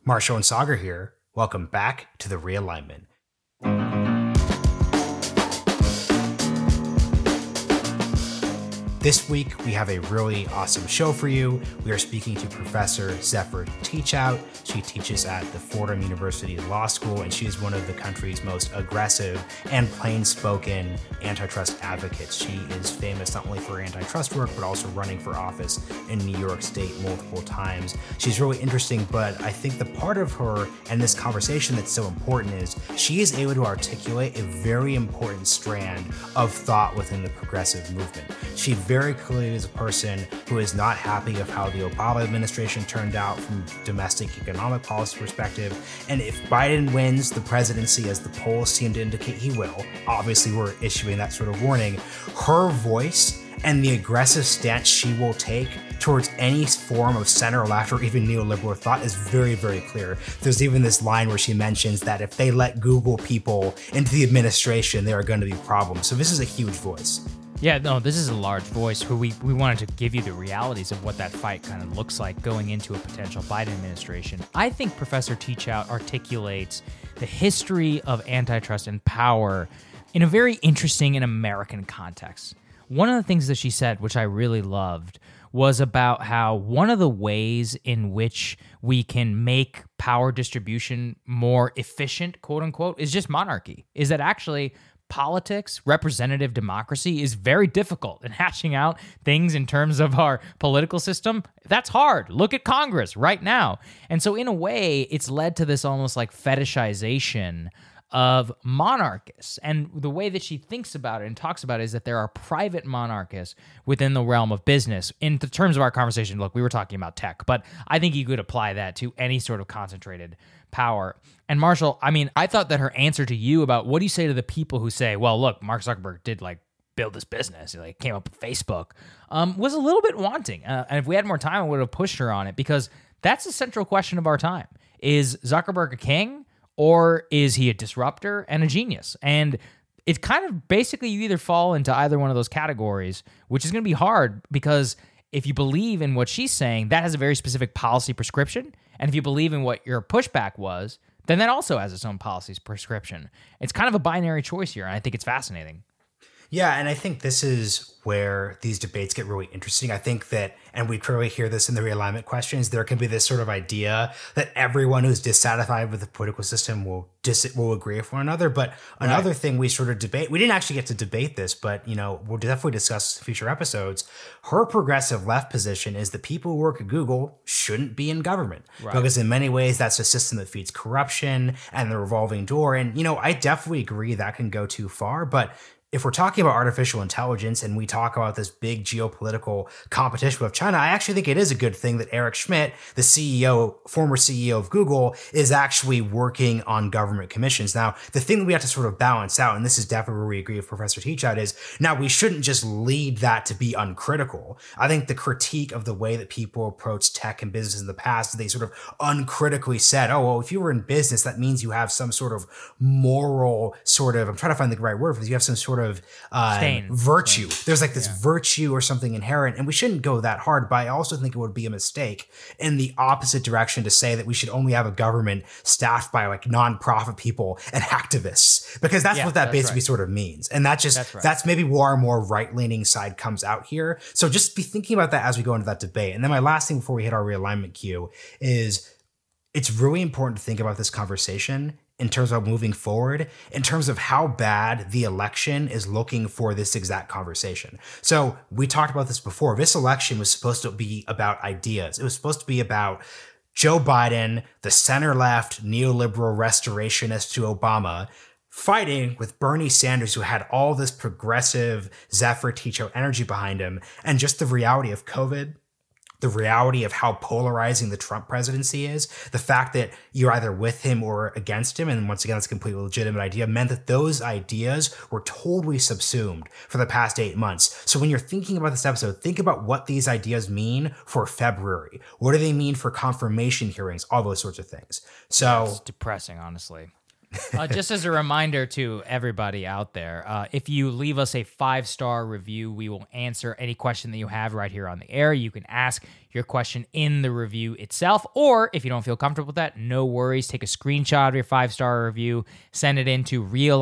Marshall and Sagar here. Welcome back to The Realignment. This week, we have a really awesome show for you. We are speaking to Professor Zephyr Teachout. She teaches at the Fordham University Law School, and she is one of the country's most aggressive and plain-spoken antitrust advocates. She is famous not only for her antitrust work, but also running for office in New York State multiple times. She's really interesting, but I think the part of her and this conversation that's so important is she is able to articulate a very important strand of thought within the progressive movement. She very clearly is a person who is not happy of how the Obama administration turned out from a domestic economic policy perspective. And if Biden wins the presidency, as the polls seem to indicate he will, obviously we're issuing that sort of warning, her voice and the aggressive stance she will take towards any form of center-left or even neoliberal thought is very, very clear. There's even this line where she mentions that if they let Google people into the administration, there are going to be problems. So this is a huge voice. Yeah, no, this is a large voice who we wanted to give you the realities of what that fight kind of looks like going into a potential Biden administration. I think Professor Teachout articulates the history of antitrust and power in a very interesting and American context. One of the things that she said, which I really loved, was about how one of the ways in which we can make power distribution more efficient, quote unquote, is just monarchy. Is that actually politics, representative democracy is very difficult, and hashing out things in terms of our political system, that's hard. Look at Congress right now. And so in a way, it's led to this almost like fetishization of monarchists. And the way that she thinks about it and talks about it is that there are private monarchists within the realm of business. In the terms of our conversation, look, we were talking about tech, but I think you could apply that to any sort of concentrated power. And Marshall, I mean, I thought that her answer to you about what do you say to the people who say, well, look, Mark Zuckerberg did build this business, he came up with Facebook, was a little bit wanting. And if we had more time, I would have pushed her on it, because that's the central question of our time. Is Zuckerberg a king, or is he a disruptor and a genius? And it's kind of basically you either fall into either one of those categories, which is going to be hard, because if you believe in what she's saying, that has a very specific policy prescription. And if you believe in what your pushback was, then that also has its own policies prescription. It's kind of a binary choice here, and I think it's fascinating. Yeah, and I think this is where these debates get really interesting. I think that, and we clearly hear this in the realignment questions, there can be this sort of idea that everyone who's dissatisfied with the political system will agree with one another. But another thing we sort of debate, we didn't actually get to debate this, but we'll definitely discuss in future episodes. Her progressive left position is that people who work at Google shouldn't be in government, because in many ways that's a system that feeds corruption and the revolving door. And I definitely agree that can go too far, but if we're talking about artificial intelligence and we talk about this big geopolitical competition with China, I actually think it is a good thing that Eric Schmidt, the former CEO of Google, is actually working on government commissions. Now, the thing that we have to sort of balance out, and this is definitely where we agree with Professor Teachout, is now we shouldn't just lead that to be uncritical. I think the critique of the way that people approach tech and business in the past, they sort of uncritically said, oh, well, if you were in business, that means you have some sort of moral I'm trying to find the right word for this, you have some sort of virtue. There's this virtue or something inherent, and we shouldn't go that hard, but I also think it would be a mistake in the opposite direction to say that we should only have a government staffed by nonprofit people and activists, because that's what that basically sort of means. And that's maybe where our more right-leaning side comes out here. So just be thinking about that as we go into that debate. And then my last thing before we hit our realignment cue is it's really important to think about this conversation in terms of moving forward, in terms of how bad the election is looking for this exact conversation. So we talked about this before. This election was supposed to be about ideas. It was supposed to be about Joe Biden, the center-left neoliberal restorationist to Obama, fighting with Bernie Sanders, who had all this progressive Zephyr Teachout energy behind him, and just the reality of COVID, the reality of how polarizing the Trump presidency is, the fact that you're either with him or against him, and once again, it's a completely legitimate idea, meant that those ideas were totally subsumed for the past 8 months. So when you're thinking about this episode, think about what these ideas mean for February. What do they mean for confirmation hearings? All those sorts of things. So it's depressing, honestly. Just as a reminder to everybody out there, if you leave us a 5-star review, we will answer any question that you have right here on the air. You can ask your question in the review itself, or if you don't feel comfortable with that, no worries. Take a screenshot of your 5-star review, send it into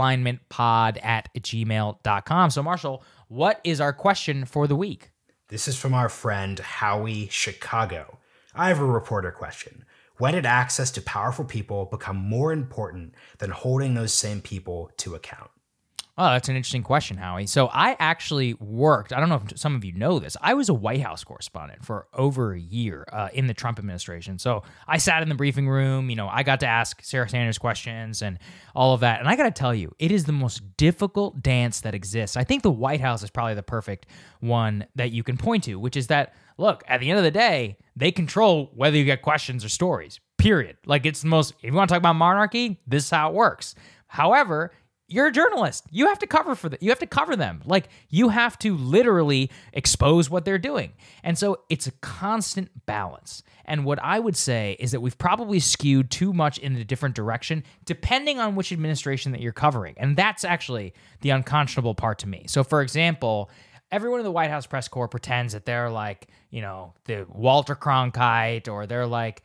realignmentpod@gmail.com. So, Marshall, what is our question for the week? This is from our friend Howie Chicago. I have a reporter question. When did access to powerful people become more important than holding those same people to account? Oh, that's an interesting question, Howie. So I actually worked, I don't know if some of you know this, I was a White House correspondent for over a year in the Trump administration. So I sat in the briefing room, I got to ask Sarah Sanders questions and all of that. And I got to tell you, it is the most difficult dance that exists. I think the White House is probably the perfect one that you can point to, which is that, look, at the end of the day, they control whether you get questions or stories, period. Like, it's the most, if you want to talk about monarchy, this is how it works. However, you're a journalist. You have to cover for them. You have to cover them. Like, you have to literally expose what they're doing. And so it's a constant balance. And what I would say is that we've probably skewed too much in a different direction, depending on which administration that you're covering. And that's actually the unconscionable part to me. So, for example, everyone in the White House press corps pretends that they're like, the Walter Cronkite, or they're like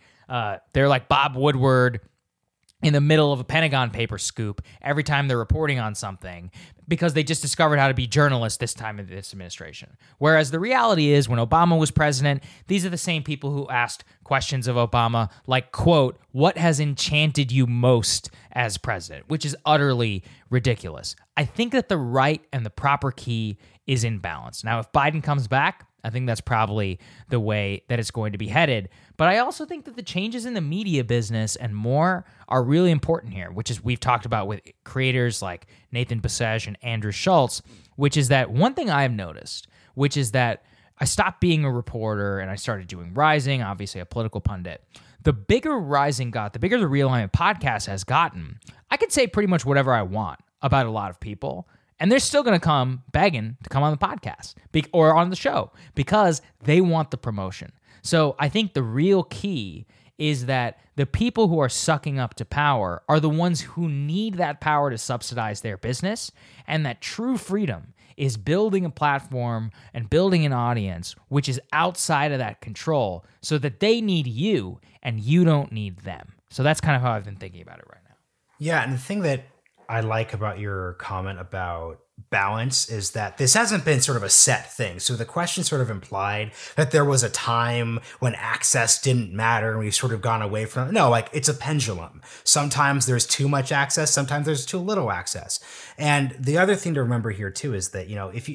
Bob Woodward in the middle of a Pentagon paper scoop every time they're reporting on something, because they just discovered how to be journalists this time of this administration. Whereas the reality is, when Obama was president, these are the same people who asked questions of Obama like, quote, "What has enchanted you most as president?" which is utterly ridiculous. I think that the right and the proper key is in balance. Now, if Biden comes back, I think that's probably the way that it's going to be headed. But I also think that the changes in the media business and more are really important here, which is we've talked about with creators like Nathan Basej and Andrew Schultz, which is that one thing I have noticed, which is that I stopped being a reporter and I started doing Rising, obviously a political pundit. The bigger Rising got, the bigger the Realignment podcast has gotten, I could say pretty much whatever I want about a lot of people. And they're still going to come begging to come on the podcast or on the show because they want the promotion. So I think the real key is that the people who are sucking up to power are the ones who need that power to subsidize their business, and that true freedom is building a platform and building an audience which is outside of that control so that they need you and you don't need them. So that's kind of how I've been thinking about it right now. Yeah, and the thing that I like about your comment about balance is that this hasn't been sort of a set thing. So the question sort of implied that there was a time when access didn't matter and we've sort of gone away from it. No, like, it's a pendulum. Sometimes there's too much access, sometimes there's too little access. And the other thing to remember here too is that,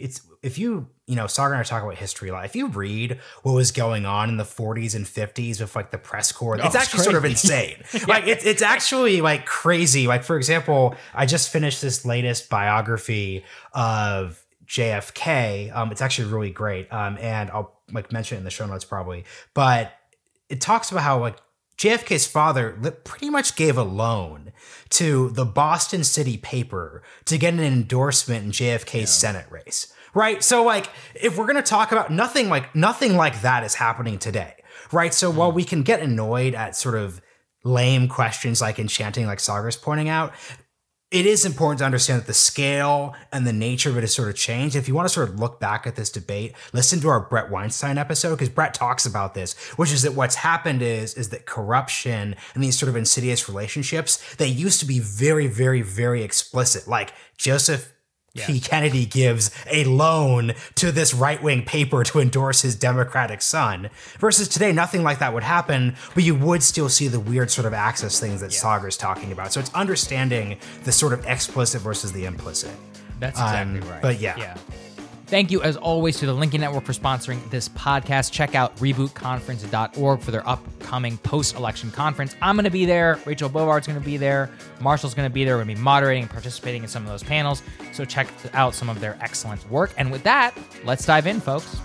Sagar and I talk about history a lot. If you read what was going on in the 40s and 50s with like the press corps, it's actually sort of insane. Like, it's actually like crazy. Like, for example, I just finished this latest biography of JFK. It's actually really great. And I'll like mention it in the show notes probably, but it talks about how like JFK's father pretty much gave a loan to the Boston City paper to get an endorsement in JFK's Senate race. Right. So like, if we're going to talk about nothing like that is happening today. Right. So while we can get annoyed at sort of lame questions like enchanting, like Sagar's pointing out, it is important to understand that the scale and the nature of it has sort of changed. If you want to sort of look back at this debate, listen to our Brett Weinstein episode, because Brett talks about this, which is that what's happened is that corruption and these sort of insidious relationships, they used to be very, very, very explicit. Like Joseph P. Kennedy gives a loan to this right-wing paper to endorse his Democratic son, versus today, nothing like that would happen, but you would still see the weird sort of access things that Sagar's talking about. So it's understanding the sort of explicit versus the implicit. That's exactly right. But yeah. Thank you, as always, to the Lincoln Network for sponsoring this podcast. Check out rebootconference.org for their upcoming post-election conference. I'm going to be there. Rachel Bovart's going to be there. Marshall's going to be there. We're going to be moderating and participating in some of those panels. So check out some of their excellent work. And with that, let's dive in, folks.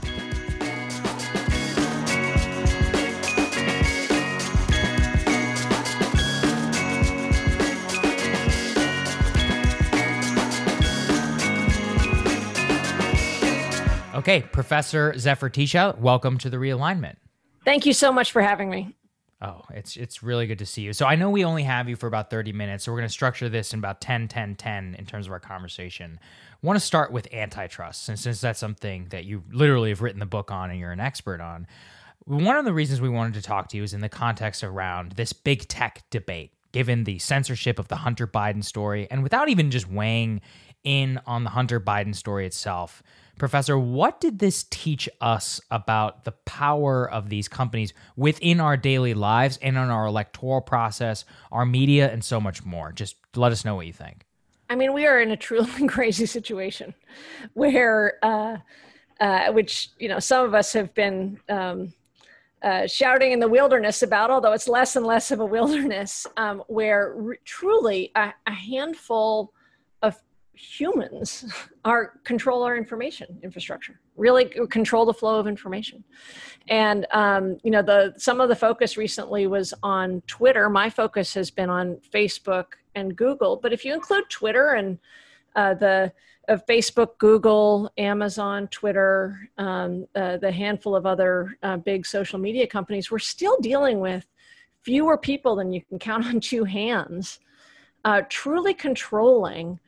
Okay, Professor Zephyr Teachout, welcome to the Realignment. Thank you so much for having me. Oh, it's really good to see you. So I know we only have you for about 30 minutes, so we're going to structure this in about 10, 10, 10 in terms of our conversation. I want to start with antitrust, and since that's something that you literally have written the book on and you're an expert on. One of the reasons we wanted to talk to you is in the context around this big tech debate, given the censorship of the Hunter Biden story, and without even just weighing in on the Hunter Biden story itself. Professor, what did this teach us about the power of these companies within our daily lives and on our electoral process, our media, and so much more? Just let us know what you think. I mean, we are in a truly crazy situation where, which, some of us have been shouting in the wilderness about, although it's less and less of a wilderness, where truly a handful of humans control our information infrastructure, really control the flow of information. And, some of the focus recently was on Twitter. My focus has been on Facebook and Google, but if you include Twitter and Facebook, Google, Amazon, Twitter, the handful of other big social media companies, we're still dealing with fewer people than you can count on two hands, truly controlling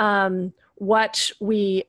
what we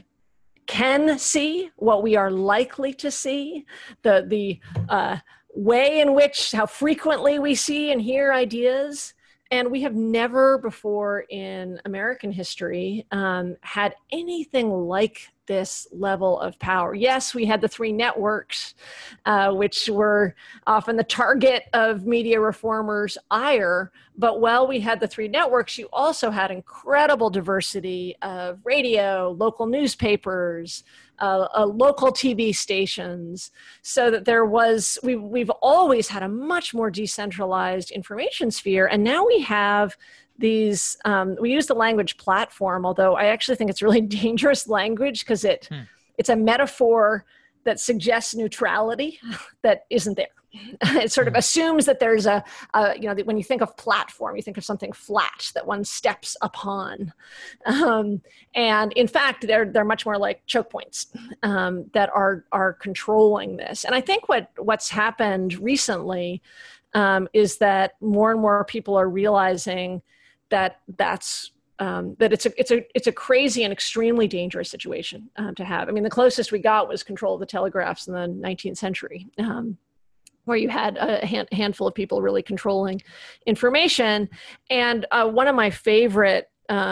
can see, what we are likely to see, the way in which, how frequently we see and hear ideas. And we have never before in American history had anything like this level of power. Yes, we had the three networks, which were often the target of media reformers' ire. But while we had the three networks, you also had incredible diversity of radio, local newspapers, local TV stations, so that we've always had a much more decentralized information sphere. And now we have these, we use the language platform, although I actually think it's really dangerous language because it's a metaphor that suggests neutrality that isn't there. It sort of assumes that there's when you think of platform, you think of something flat that one steps upon. And in fact, they're much more like choke points that are controlling this. And I think what's happened recently is that more and more people are realizing that it's a crazy and extremely dangerous situation to have. I mean, the closest we got was control of the telegraphs in the 19th century. Where you had a handful of people really controlling information. And one of my favorite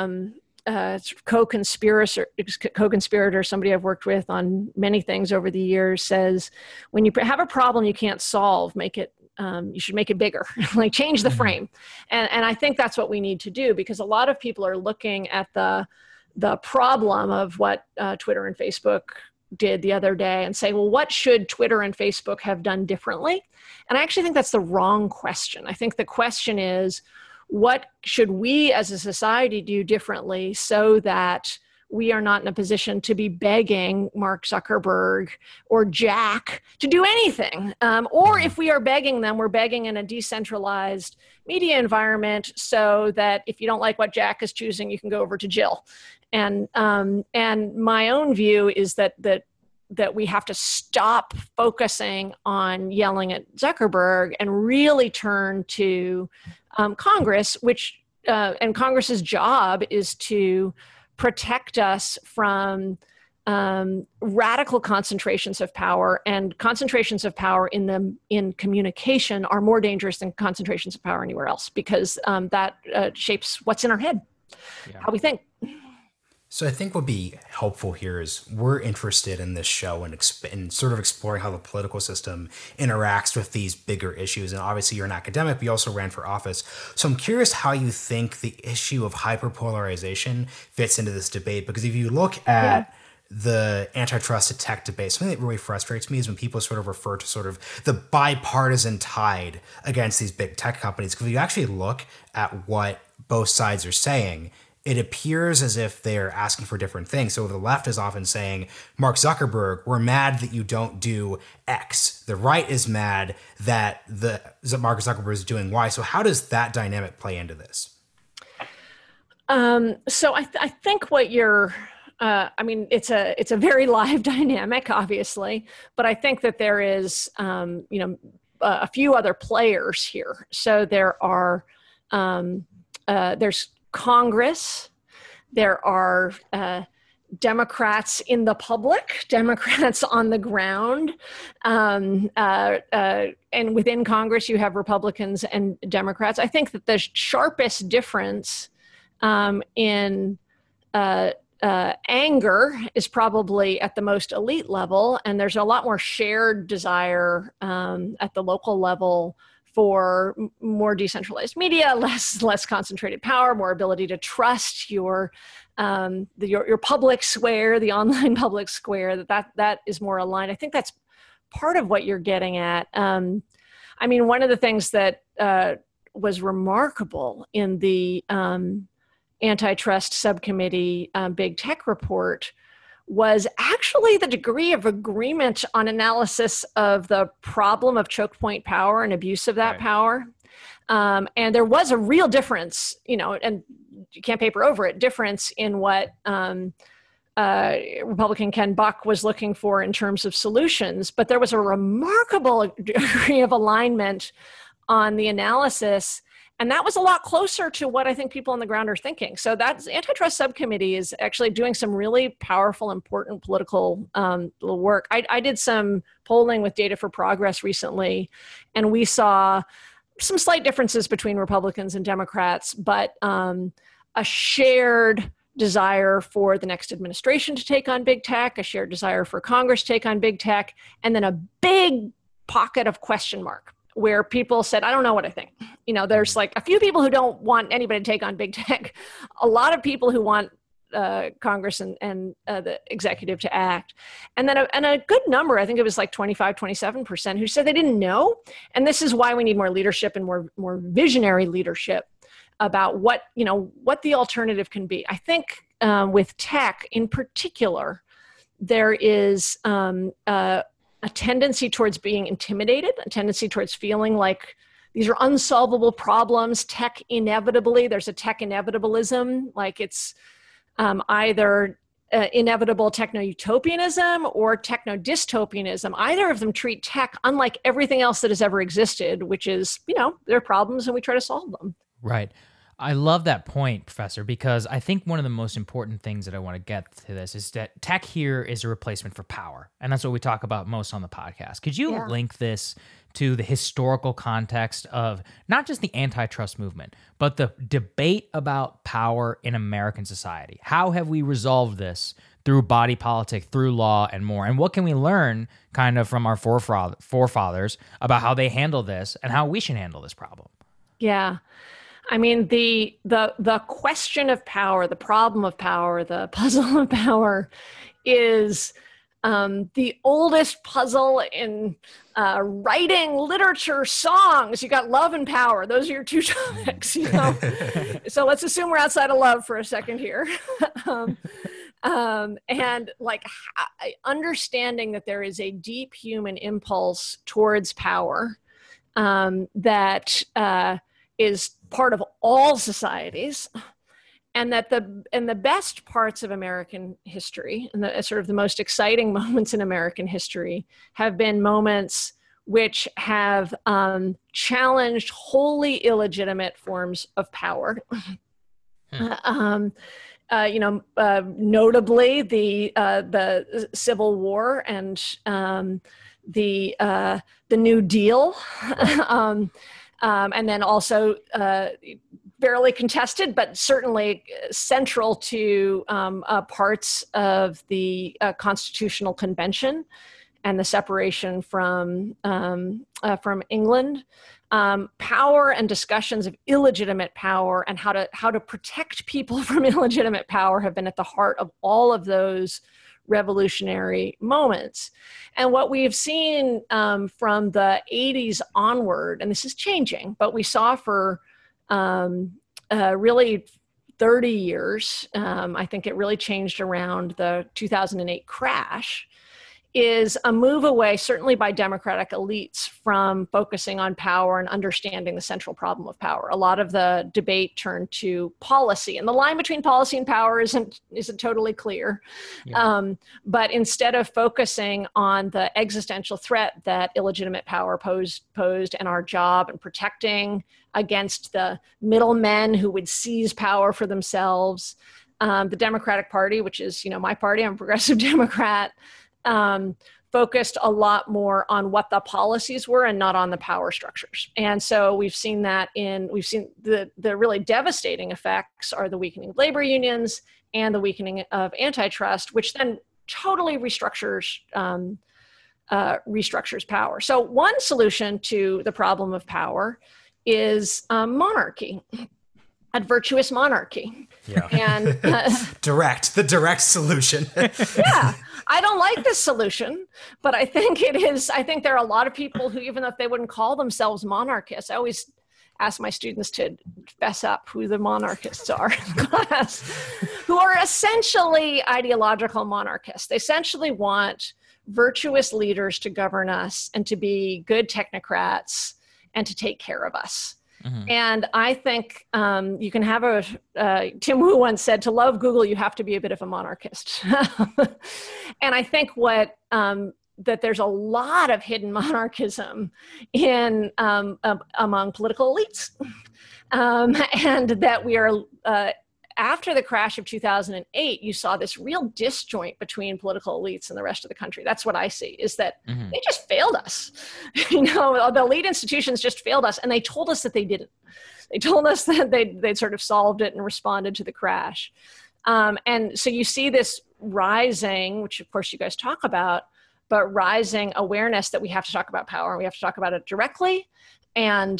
co-conspirator, somebody I've worked with on many things over the years, says, when you have a problem you can't solve, you should make it bigger, like change the frame. And I think that's what we need to do, because a lot of people are looking at the problem of what Twitter and Facebook did the other day and say, well, what should Twitter and Facebook have done differently? And I actually think that's the wrong question. I think the question is, what should we as a society do differently so that we are not in a position to be begging Mark Zuckerberg or Jack to do anything? Or if we are begging them, we're begging in a decentralized media environment so that if you don't like what Jack is choosing, you can go over to Jill. And my own view is that we have to stop focusing on yelling at Zuckerberg and really turn to Congress, and Congress's job is to protect us from radical concentrations of power, and concentrations of power in communication are more dangerous than concentrations of power anywhere else, because that shapes what's in our head, how we think. So I think what would be helpful here is we're interested in this show and sort of exploring how the political system interacts with these bigger issues. And obviously you're an academic, but you also ran for office. So I'm curious how you think the issue of hyperpolarization fits into this debate, because if you look at the antitrust tech debate, something that really frustrates me is when people sort of refer to sort of the bipartisan tide against these big tech companies. Because if you actually look at what both sides are saying, it appears as if they're asking for different things. So the left is often saying, Mark Zuckerberg, we're mad that you don't do X. The right is mad that Mark Zuckerberg is doing Y. So how does that dynamic play into this? So I think what you're, it's a very live dynamic, obviously, but I think that there is, a few other players here. So there are there's Congress, there are Democrats in the public, Democrats on the ground, and within Congress you have Republicans and Democrats. I think that the sharpest difference in anger is probably at the most elite level, and there's a lot more shared desire at the local level for more decentralized media, less concentrated power, more ability to trust your public square, the online public square. That is more aligned. I think that's part of what you're getting at. I mean, one of the things that was remarkable in the antitrust subcommittee big tech report was actually the degree of agreement on analysis of the problem of choke point power and abuse of that power. And there was a real difference, and you can't paper over it, difference in what Republican Ken Buck was looking for in terms of solutions. But there was a remarkable degree of alignment on the analysis. And that was a lot closer to what I think people on the ground are thinking. So that's antitrust subcommittee is actually doing some really powerful, important political work. I did some polling with Data for Progress recently, and we saw some slight differences between Republicans and Democrats, but a shared desire for the next administration to take on big tech, a shared desire for Congress to take on big tech, and then a big pocket of question mark, where people said, I don't know what I think. There's like a few people who don't want anybody to take on big tech, a lot of people who want Congress and the executive to act. And then a good number, I think it was like 25, 27%, who said they didn't know. And this is why we need more leadership and more visionary leadership about what the alternative can be. I think with tech in particular, there is a tendency towards being intimidated, a tendency towards feeling like these are unsolvable problems. There's a tech inevitabilism, like it's either inevitable techno-utopianism or techno-dystopianism. Either of them treat tech unlike everything else that has ever existed, which is, there are problems and we try to solve them. Right. I love that point, Professor, because I think one of the most important things that I want to get to this is that tech here is a replacement for power. And that's what we talk about most on the podcast. Could you link this to the historical context of not just the antitrust movement, but the debate about power in American society? How have we resolved this through body politic, through law, and more? And what can we learn kind of from our forefathers about how they handle this and how we should handle this problem? Yeah. I mean, the question of power, the problem of power, the puzzle of power is the oldest puzzle in writing, literature, songs. You got love and power. Those are your two topics, So let's assume we're outside of love for a second here. And like understanding that there is a deep human impulse towards power that is part of all societies, and that the best parts of American history and the sort of the most exciting moments in American history have been moments which have challenged wholly illegitimate forms of power. Notably the Civil War and the New Deal. And then also fairly contested, but certainly central to parts of the Constitutional Convention and the separation from England. Power and discussions of illegitimate power and how to protect people from illegitimate power have been at the heart of all of those revolutionary moments. And what we have seen from the 80s onward, and this is changing, but we saw for really 30 years, I think it really changed around the 2008 crash, is a move away, certainly by Democratic elites, from focusing on power and understanding the central problem of power. A lot of the debate turned to policy, and the line between policy and power isn't totally clear. Yeah. But instead of focusing on the existential threat that illegitimate power posed and our job and protecting against the middlemen who would seize power for themselves, the Democratic Party, which is my party, I'm a progressive Democrat, focused a lot more on what the policies were and not on the power structures. And so we've seen the really devastating effects are the weakening of labor unions and the weakening of antitrust, which then totally restructures power. So one solution to the problem of power is monarchy, a virtuous monarchy. Yeah. And the direct solution. Yeah. I don't like this solution, but I think it is. I think there are a lot of people who, even if they wouldn't call themselves monarchists, I always ask my students to fess up who the monarchists are in class, who are essentially ideological monarchists. They essentially want virtuous leaders to govern us and to be good technocrats and to take care of us. Mm-hmm. And I think you can have Tim Wu once said, to love Google, you have to be a bit of a monarchist. And I think that there's a lot of hidden monarchism in among political elites. And that we are, after the crash of 2008, you saw this real disjoint between political elites and the rest of the country. That's what I see, is that they just failed us. The elite institutions just failed us, and they told us that they didn't. They told us that they'd sort of solved it and responded to the crash. And so you see this rising, which of course you guys talk about, but rising awareness that we have to talk about power, and we have to talk about it directly. And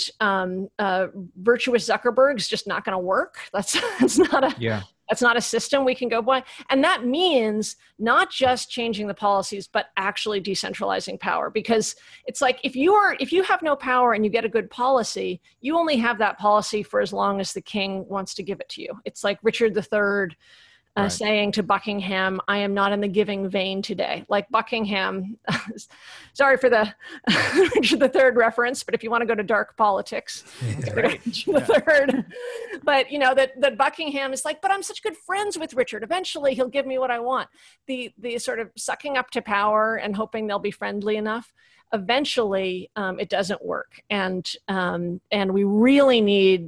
virtuous Zuckerberg's just not going to work. That's not a system we can go by. And that means not just changing the policies, but actually decentralizing power. Because it's like, if you have no power and you get a good policy, you only have that policy for as long as the king wants to give it to you. It's like Richard III saying to Buckingham, "I am not in the giving vein today." Like Buckingham, sorry for the Richard III reference, but if you want to go to dark politics, Richard III. But that Buckingham is like, but I'm such good friends with Richard. Eventually he'll give me what I want. The sort of sucking up to power and hoping they'll be friendly enough. Eventually, it doesn't work, and we really need.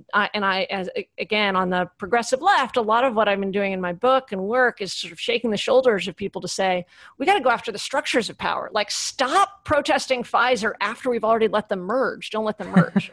Again, on the progressive left, a lot of what I've been doing in my book and work is sort of shaking the shoulders of people to say, we got to go after the structures of power. Like, stop protesting Pfizer after we've already let them merge. Don't let them merge.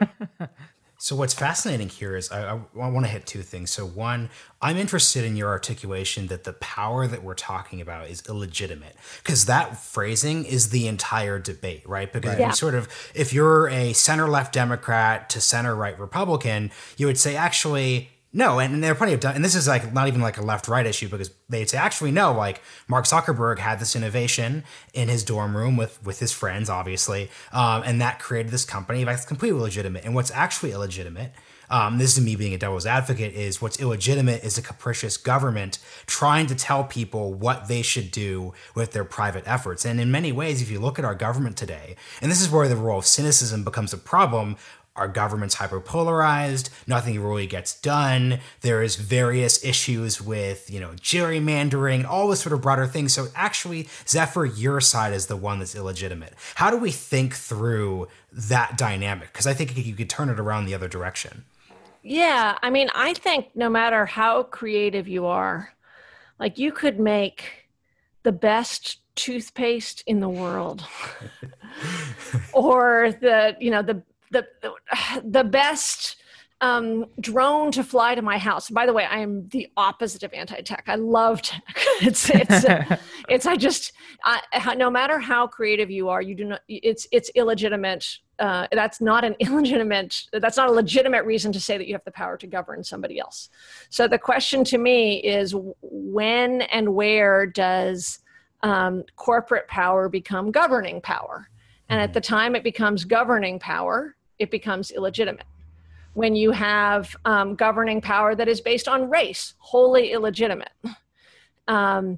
So what's fascinating here is I want to hit two things. So one, I'm interested in your articulation that the power that we're talking about is illegitimate, because that phrasing is the entire debate, right? Because if you're a center-left Democrat to center-right Republican, you would say, actually, no, and there are plenty of, and this is like not even like a left-right issue, because they'd say, actually, no, like Mark Zuckerberg had this innovation in his dorm room with his friends, obviously, and that created this company that's completely legitimate. And what's actually illegitimate, this is me being a devil's advocate, is what's illegitimate is a capricious government trying to tell people what they should do with their private efforts. And in many ways, if you look at our government today, and this is where the role of cynicism becomes a problem, our government's hyperpolarized, nothing really gets done. There is various issues with, gerrymandering, all this sort of broader things. So actually, Zephyr, your side is the one that's illegitimate. How do we think through that dynamic? Because I think you could turn it around the other direction. Yeah, I mean, I think no matter how creative you are, like you could make the best toothpaste in the world or the best drone to fly to my house. By the way, I am the opposite of anti-tech. I love tech. No matter how creative you are, you do not. It's illegitimate. That's not a legitimate reason to say that you have the power to govern somebody else. So the question to me is, when and where does corporate power become governing power? And at the time it becomes governing power, it becomes illegitimate. When you have governing power that is based on race, wholly illegitimate.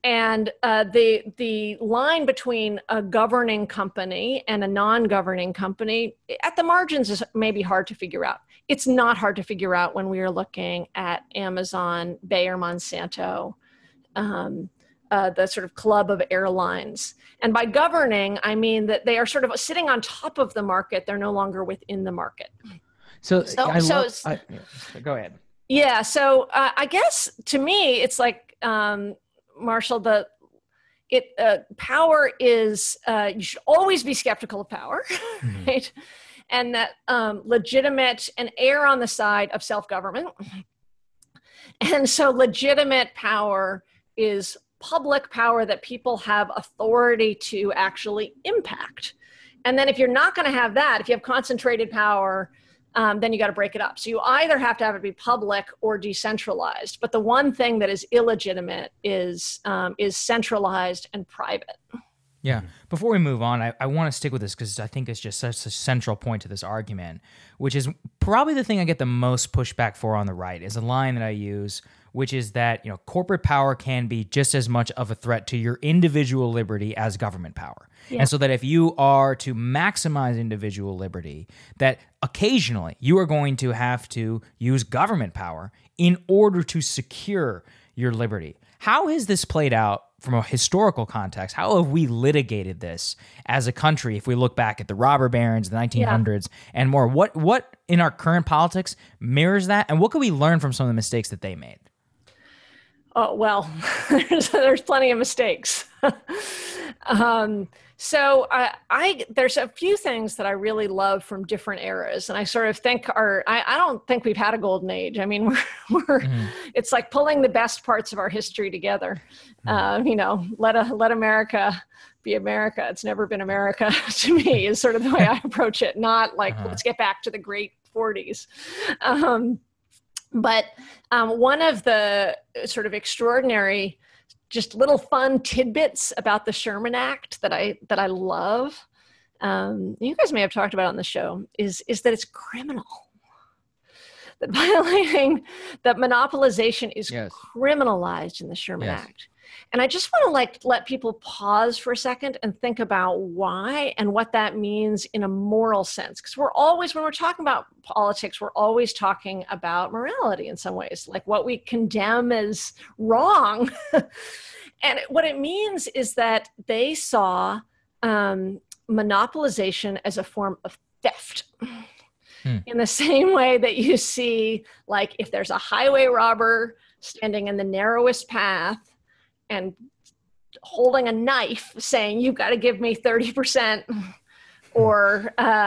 And the line between a governing company and a non-governing company at the margins is maybe hard to figure out. It's not hard to figure out when we are looking at Amazon, Bayer, Monsanto, the sort of club of airlines. And by governing, I mean that they are sort of sitting on top of the market. They're no longer within the market. Go ahead. Yeah. So I guess to me, it's like, Marshall, power is, you should always be skeptical of power, right? And that legitimate and err on the side of self-government. And so legitimate power is public power that people have authority to actually impact. And then if you're not going to have that, if you have concentrated power, then you got to break it up. So you either have to have it be public or decentralized. But the one thing that is illegitimate is centralized and private. Yeah. Before we move on, I want to stick with this because I think it's just such a central point to this argument, which is probably the thing I get the most pushback for on the right, is a line that I use, which is that, corporate power can be just as much of a threat to your individual liberty as government power. Yeah. And so that if you are to maximize individual liberty, that occasionally you are going to have to use government power in order to secure your liberty. How has this played out from a historical context? How have we litigated this as a country if we look back at the robber barons, the 1900s, and more? What in our current politics mirrors that, and what can we learn from some of the mistakes that they made? Oh, well, there's plenty of mistakes. So there's a few things that I really love from different eras, and I sort of think I don't think we've had a golden age. I mean, we're it's like pulling the best parts of our history together. Let America be America. It's never been America to me is sort of the way I approach it. Not like let's get back to the great 40s. But one of the sort of extraordinary, just little fun tidbits about the Sherman Act that I love, you guys may have talked about on the show, is that it's criminal. That monopolization is criminalized in the Sherman Act. And I just want to let people pause for a second and think about why and what that means in a moral sense. Because when we're talking about politics, we're always talking about morality in some ways, like what we condemn as wrong. And what it means is that they saw monopolization as a form of theft. In the same way that you see, like, if there's a highway robber standing in the narrowest path and holding a knife saying, you've got to give me 30% or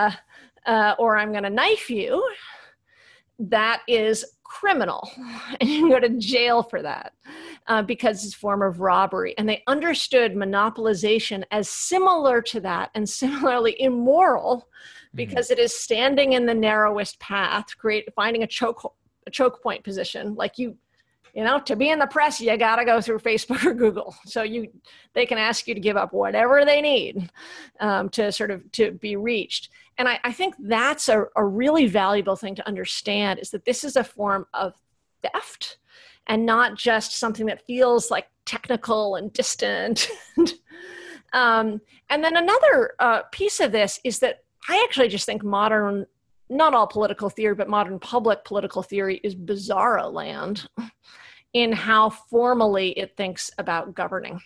I'm going to knife you, that is criminal. And you can go to jail for that because it's a form of robbery. And they understood monopolization as similar to that and similarly immoral because it is standing in the narrowest path, finding a choke point position. Like to be in the press, you got to go through Facebook or Google. So they can ask you to give up whatever they need to be reached. And I think that's a really valuable thing to understand, is that this is a form of theft and not just something that feels like technical and distant. And then another piece of this is that I actually just think modern, not all political theory, but modern public political theory is bizarro land in how formally it thinks about governing.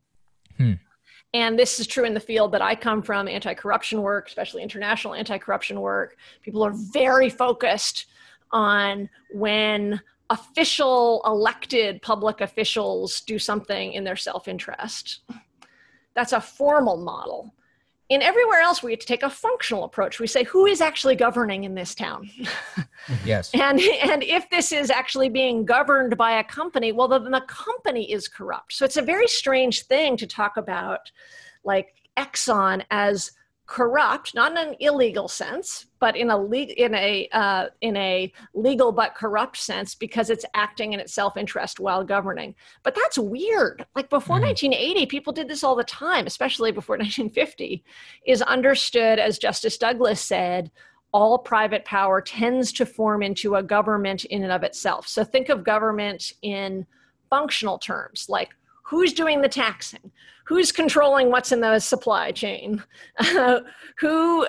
And this is true in the field that I come from, anti-corruption work, especially international anti-corruption work. People are very focused on when official elected public officials do something in their self-interest. That's a formal model. In everywhere else, we have to take a functional approach. We say, who is actually governing in this town? Yes. And if this is actually being governed by a company, well, then the company is corrupt. So it's a very strange thing to talk about, like Exxon as corrupt, not in an illegal sense, but in a legal but corrupt sense, because it's acting in its self-interest while governing. But that's weird. Like before 1980, people did this all the time, especially before 1950, is understood, as Justice Douglas said, all private power tends to form into a government in and of itself. So think of government in functional terms, like Who's doing the taxing? Who's controlling what's in the supply chain? Who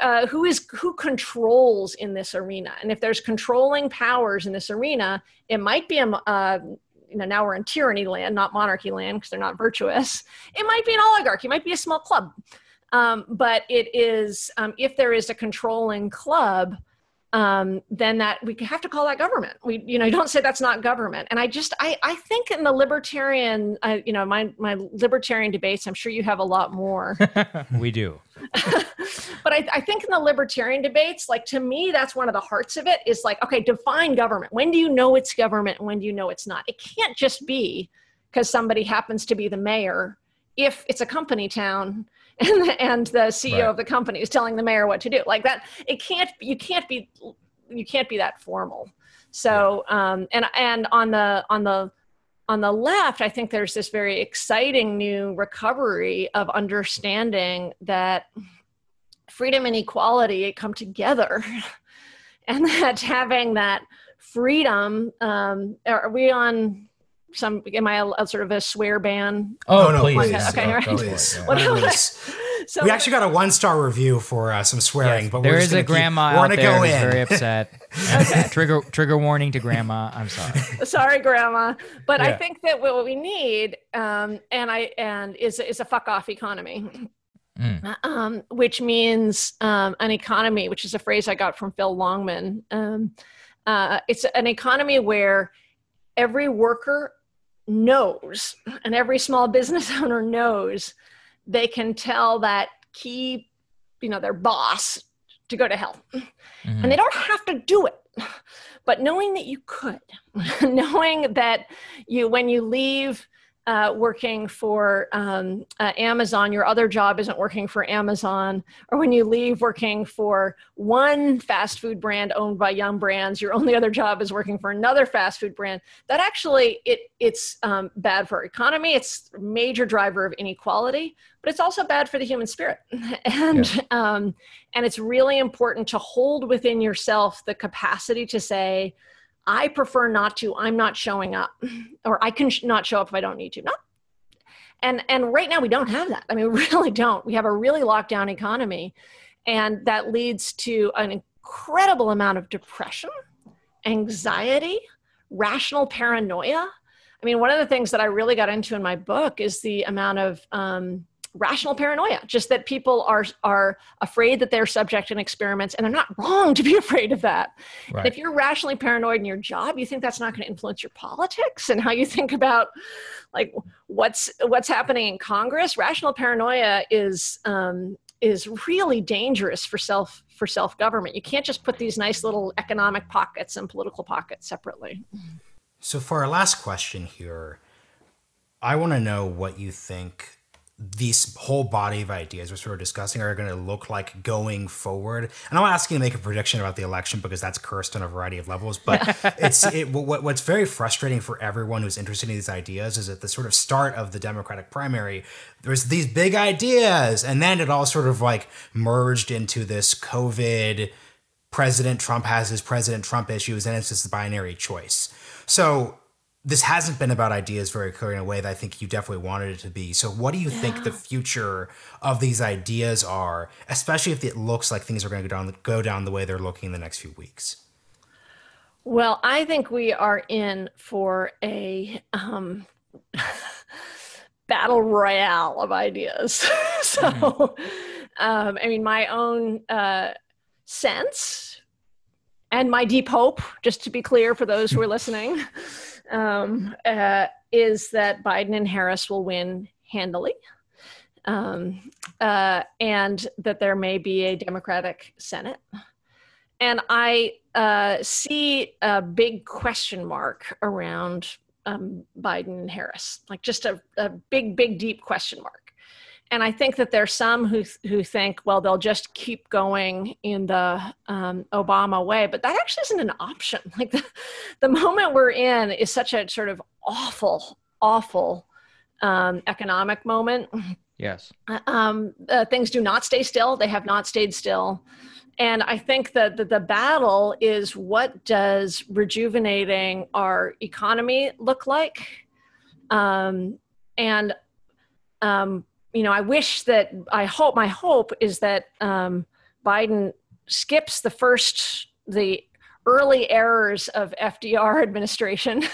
controls in this arena? And if there's controlling powers in this arena, it might be now we're in tyranny land, not monarchy land, because they're not virtuous. It might be an oligarchy, it might be a small club. But it is, if there is a controlling club, then that we have to call that government. You don't say that's not government. And I think in the libertarian, my libertarian debates, I'm sure you have a lot more. We do. But I think in the libertarian debates, like, to me, that's one of the hearts of it is like, okay, define government. When do you know it's government and when do you know it's not? It can't just be because somebody happens to be the mayor if it's a company town and the CEO of the company is telling the mayor what to do. Like that, you can't be that formal. So, and on the left, I think there's this very exciting new recovery of understanding that freedom and equality come together, and that having that freedom. Are we on? Am I a sort of a swear ban? Oh, no, please. Okay, right. Please. So we actually got a 1-star review for some swearing, but there is a grandma out there who's very upset. Okay. Trigger warning to grandma. I'm sorry. Sorry, grandma. But I think that what we need, is a fuck off economy. Which means an economy, which is a phrase I got from Phil Longman. It's an economy where every worker knows, and every small business owner knows, they can tell that their boss to go to hell. And they don't have to do it. But knowing that you could, knowing that when you leave working for Amazon, your other job isn't working for Amazon, or when you leave working for one fast food brand owned by Yum Brands, your only other job is working for another fast food brand, that actually it's bad for our economy. It's a major driver of inequality, but it's also bad for the human spirit. And it's really important to hold within yourself the capacity to say, I prefer not to, I'm not showing up, or I can not show up if I don't need to. No. And right now we don't have that. I mean, we really don't. We have a really locked down economy, and that leads to an incredible amount of depression, anxiety, rational paranoia. I mean, one of the things that I really got into in my book is the amount of rational paranoia, just that people are afraid that they're subject to experiments, and they're not wrong to be afraid of that. Right. And if you're rationally paranoid in your job, you think that's not going to influence your politics and how you think about like what's happening in Congress. Rational paranoia is really dangerous for self-government. You can't just put these nice little economic pockets and political pockets separately. So for our last question here, I want to know what you think these whole body of ideas we're sort of discussing are going to look like going forward. And I'm not asking you to make a prediction about the election because that's cursed on a variety of levels. But what's very frustrating for everyone who's interested in these ideas is at the sort of start of the Democratic primary, there's these big ideas, and then it all sort of like merged into this COVID, President Trump has his President Trump issues, and it's just a binary choice. So this hasn't been about ideas very clearly in a way that I think you definitely wanted it to be. So what do you think the future of these ideas are, especially if it looks like things are going to go down the way they're looking in the next few weeks? Well, I think we are in for a battle royale of ideas. So, I mean, my own sense and my deep hope, just to be clear for those who are listening, is that Biden and Harris will win handily, and that there may be a Democratic Senate. And I see a big question mark around Biden and Harris, like just a big, deep question mark. And I think that there's some who think, well, they'll just keep going in the Obama way, but that actually isn't an option. Like the moment we're in is such a sort of awful economic moment. Yes. Things do not stay still. They have not stayed still. And I think that the battle is, what does rejuvenating our economy look like? And And my hope is that Biden skips the early errors of FDR administration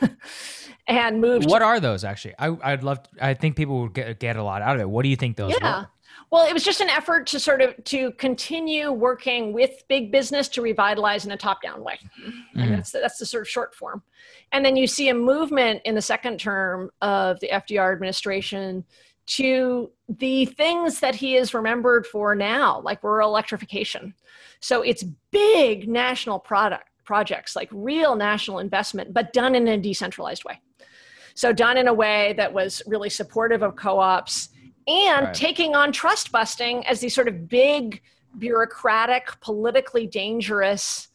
and moves. What are those actually? I think people would get a lot out of it. What do you think those were? Well, it was just an effort to continue working with big business to revitalize in a top-down way. And that's the sort of short form. And then you see a movement in the second term of the FDR administration to the things that he is remembered for now, like rural electrification. So it's big national projects, like real national investment, but done in a decentralized way. So done in a way that was really supportive of co-ops and taking on trust busting as these sort of big, bureaucratic, politically dangerous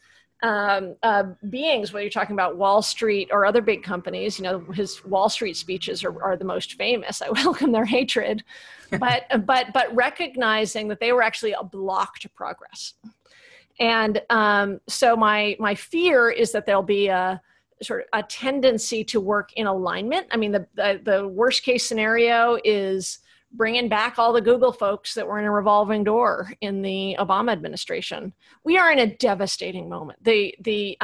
beings, whether you're talking about Wall Street or other big companies. His Wall Street speeches are the most famous. I welcome their hatred, but recognizing that they were actually a block to progress. And so my fear is that there'll be a sort of a tendency to work in alignment. I mean, the worst case scenario is bringing back all the Google folks that were in a revolving door in the Obama administration. We are in a devastating moment. The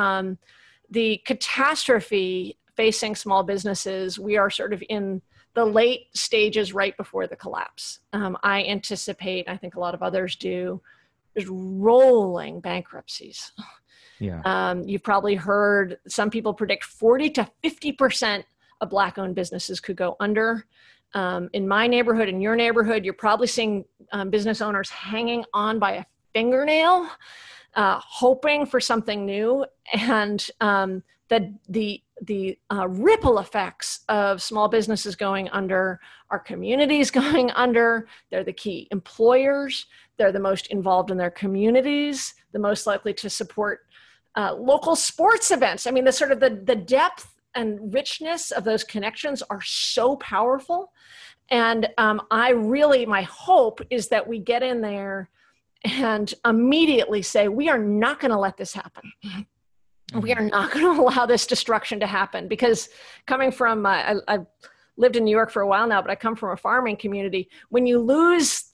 catastrophe facing small businesses, we are sort of in the late stages right before the collapse. I anticipate, I think a lot of others do, is rolling bankruptcies. Yeah. You've probably heard some people predict 40 to 50% of Black-owned businesses could go under. In my neighborhood, in your neighborhood, you're probably seeing business owners hanging on by a fingernail, hoping for something new. And that the ripple effects of small businesses going under, our communities going under, they're the key employers, they're the most involved in their communities, the most likely to support local sports events. I mean, the depth and richness of those connections are so powerful. And my hope is that we get in there and immediately say, we are not going to let this happen. Mm-hmm. We are not going to allow this destruction to happen. Because coming from, I've lived in New York for a while now, but I come from a farming community. When you lose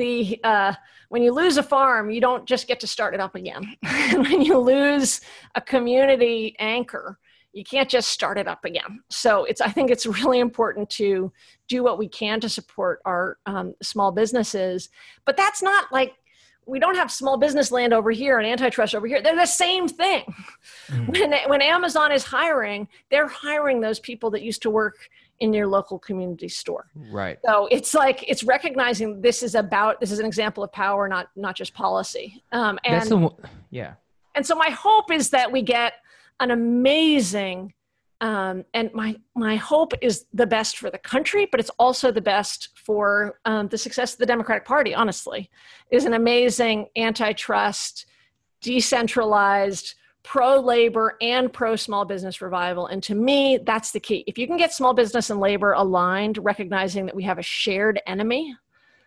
a farm, you don't just get to start it up again. When you lose a community anchor, you can't just start it up again. So I think it's really important to do what we can to support our small businesses. But that's not like, we don't have small business land over here and antitrust over here. They're the same thing. Mm. When Amazon is hiring, they're hiring those people that used to work in your local community store. Right. So it's recognizing this is an example of power, not just policy. And so my hope is that we get an amazing, and my hope is the best for the country, but it's also the best for the success of the Democratic Party, honestly, is an amazing antitrust, decentralized, pro-labor and pro-small business revival. And to me, that's the key. If you can get small business and labor aligned, recognizing that we have a shared enemy,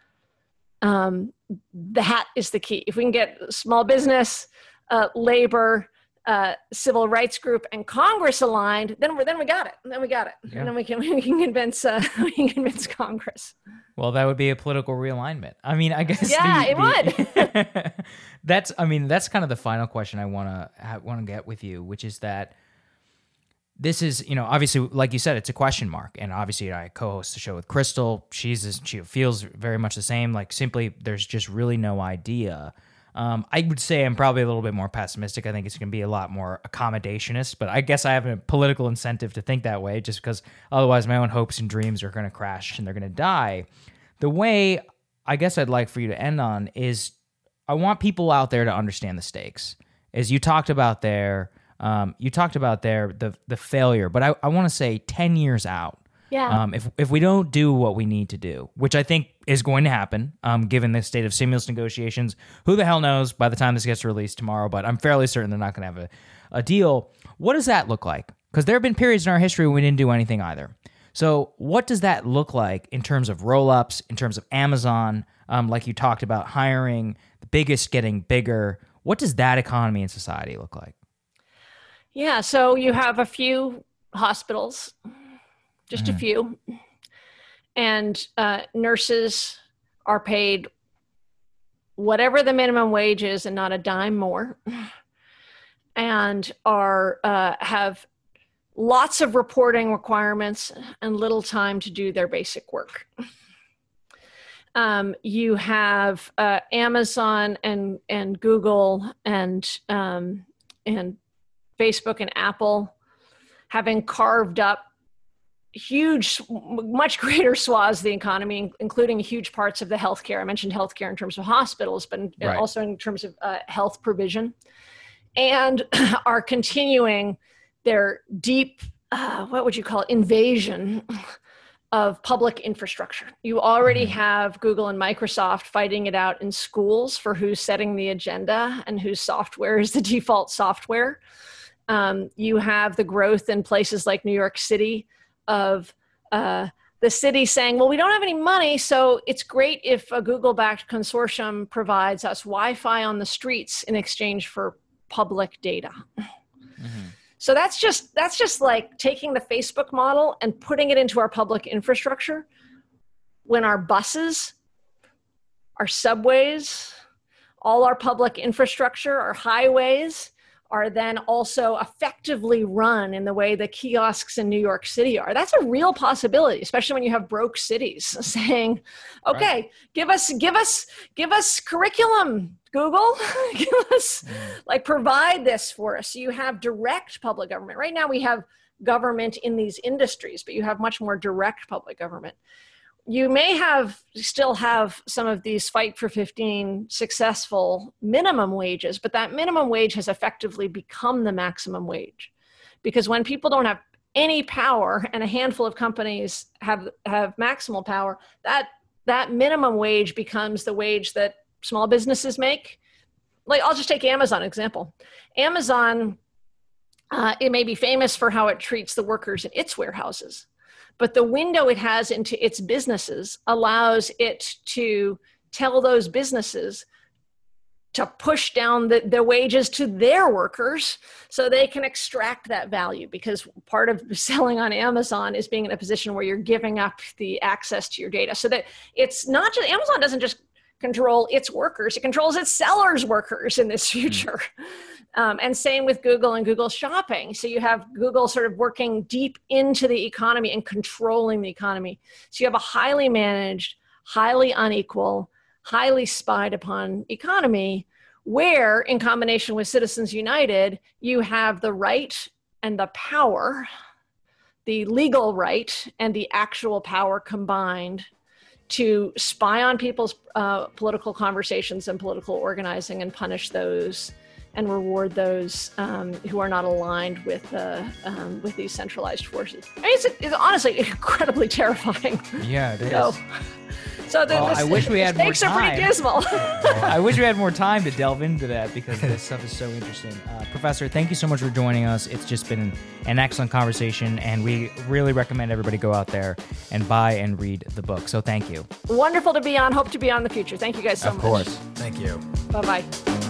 that is the key. If we can get small business, labor, civil rights group and Congress aligned, then we got it. Yeah. And then we can convince Congress. Well, that would be a political realignment. I mean, I guess. Yeah, it would. That's kind of the final question I want to get with you, which is that this is, obviously, like you said, it's a question mark, and obviously I co-host the show with Crystal. She feels very much the same. Like, simply, there's just really no idea. I would say I'm probably a little bit more pessimistic. I think it's going to be a lot more accommodationist, but I guess I have a political incentive to think that way, just because otherwise my own hopes and dreams are going to crash and they're going to die. The way I guess I'd like for you to end on is I want people out there to understand the stakes. As you talked about there, the failure, but I want to say 10 years out. Yeah. If we don't do what we need to do, which I think is going to happen, given the state of stimulus negotiations, who the hell knows by the time this gets released tomorrow, but I'm fairly certain they're not going to have a deal. What does that look like? Because there have been periods in our history when we didn't do anything either. So what does that look like in terms of roll-ups, in terms of Amazon, like you talked about hiring, the biggest getting bigger? What does that economy and society look like? Yeah, so you have a few hospitals, just a few. and nurses are paid whatever the minimum wage is and not a dime more, and are have lots of reporting requirements and little time to do their basic work. You have Amazon and Google and Facebook and Apple having carved up huge, much greater swaths of the economy, including huge parts of the healthcare. I mentioned healthcare in terms of hospitals, but also in terms of health provision, and are continuing their deep, what would you call it, invasion of public infrastructure. You already have Google and Microsoft fighting it out in schools for who's setting the agenda and whose software is the default software. You have the growth in places like New York City of the city saying, well, we don't have any money, so it's great if a Google-backed consortium provides us Wi-Fi on the streets in exchange for public data. So that's just like taking the Facebook model and putting it into our public infrastructure, when our buses, our subways, all our public infrastructure, our highways are then also effectively run in the way the kiosks in New York City are. That's a real possibility, especially when you have broke cities saying, okay, give us curriculum, Google, give us, provide this for us. So you have direct public government. Right now we have government in these industries, but you have much more direct public government. You may still have some of these Fight for 15 successful minimum wages, but that minimum wage has effectively become the maximum wage. Because when people don't have any power and a handful of companies have maximal power, that minimum wage becomes the wage that small businesses make. Like, I'll just take Amazon example. Amazon, it may be famous for how it treats the workers in its warehouses, but the window it has into its businesses allows it to tell those businesses to push down the wages to their workers so they can extract that value, because part of selling on Amazon is being in a position where you're giving up the access to your data. So that it's not just, Amazon doesn't just control its workers, it controls its sellers' workers in this future. And same with Google and Google Shopping. So you have Google sort of working deep into the economy and controlling the economy. So you have a highly managed, highly unequal, highly spied upon economy where, in combination with Citizens United, you have the right and the power, the legal right and the actual power combined to spy on people's political conversations and political organizing and punish those and reward those who are not aligned with these centralized forces. I mean, it's honestly incredibly terrifying. Yeah, it is. So I wish we had more stakes are pretty time. dismal. I wish we had more time to delve into that, because this stuff is so interesting. Professor, thank you so much for joining us. It's just been an excellent conversation, and we really recommend everybody go out there and buy and read the book. So thank you. Wonderful to be on. Hope to be on in the future. Thank you guys so much. Of course. Thank you. Bye-bye.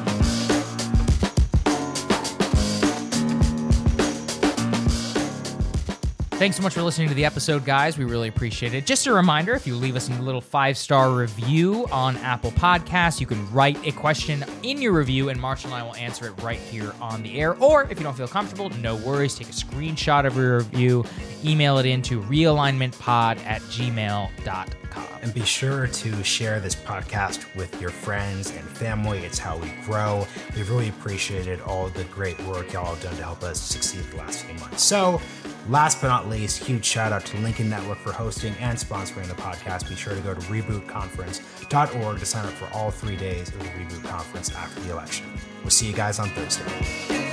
Thanks so much for listening to the episode, guys. We really appreciate it. Just a reminder, if you leave us a little 5-star review on Apple Podcasts, you can write a question in your review, and Marshall and I will answer it right here on the air. Or if you don't feel comfortable, no worries. Take a screenshot of your review, email it into realignmentpod@gmail.com. And be sure to share this podcast with your friends and family. It's how we grow. We've really appreciated all the great work y'all have done to help us succeed the last few months. So, last but not least, huge shout out to Lincoln Network for hosting and sponsoring the podcast. Be sure to go to rebootconference.org to sign up for all 3 days of the Reboot Conference after the election. We'll see you guys on Thursday.